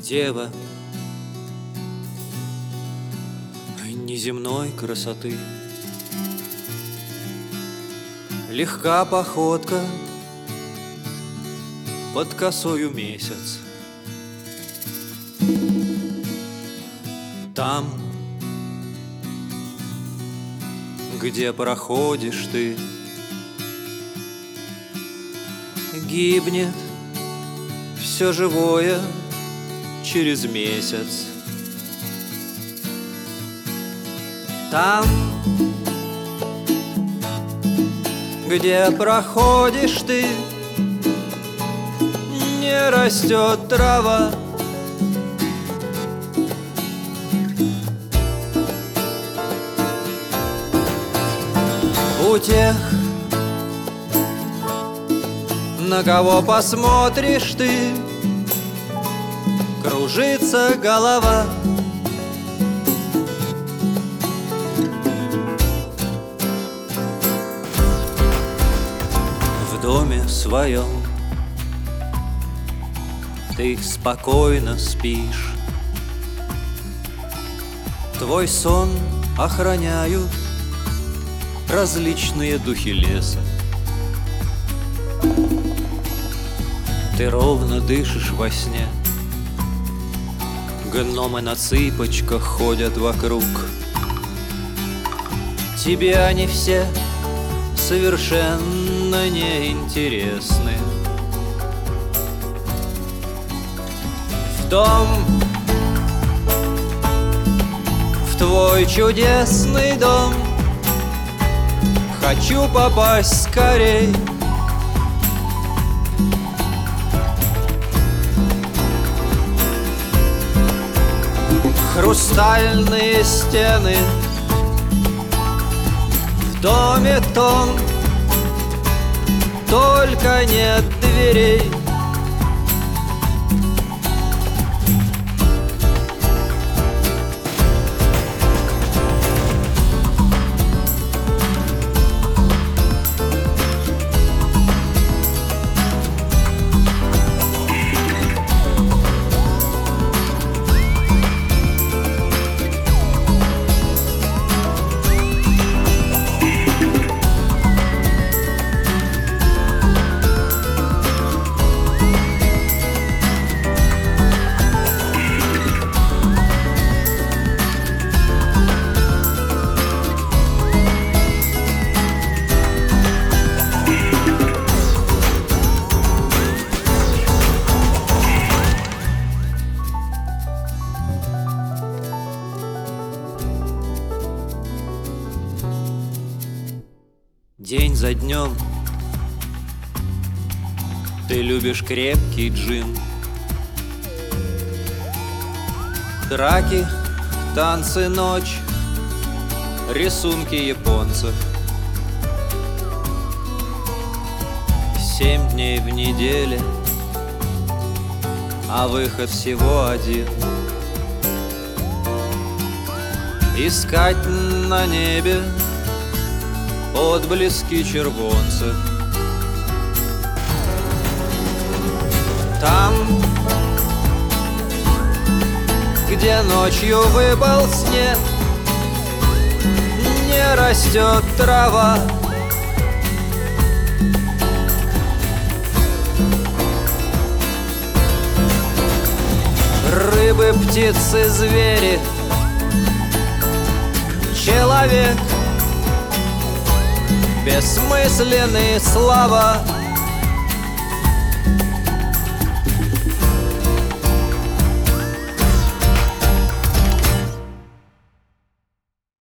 Дева неземной красоты, легка походка под косою месяц. Там, где проходишь ты, гибнет все живое через месяц. Там, где проходишь ты, не растет трава. У тех, на кого посмотришь ты, кружится голова. В доме своем ты спокойно спишь, твой сон охраняют различные духи леса. Ты ровно дышишь во сне, гномы на цыпочках ходят вокруг. Тебе они все совершенно неинтересны. В твой чудесный дом хочу попасть скорей. Хрустальные стены в доме том, только нет дверей. День за днем ты любишь крепкий джин, драки, танцы, ночь, рисунки японцев. 7 дней в неделе, а выход всего один. Искать на небе отблески червонцев. Там, где ночью выпал снег, не растет трава. Рыбы, птицы, звери, человек, бессмысленные слова.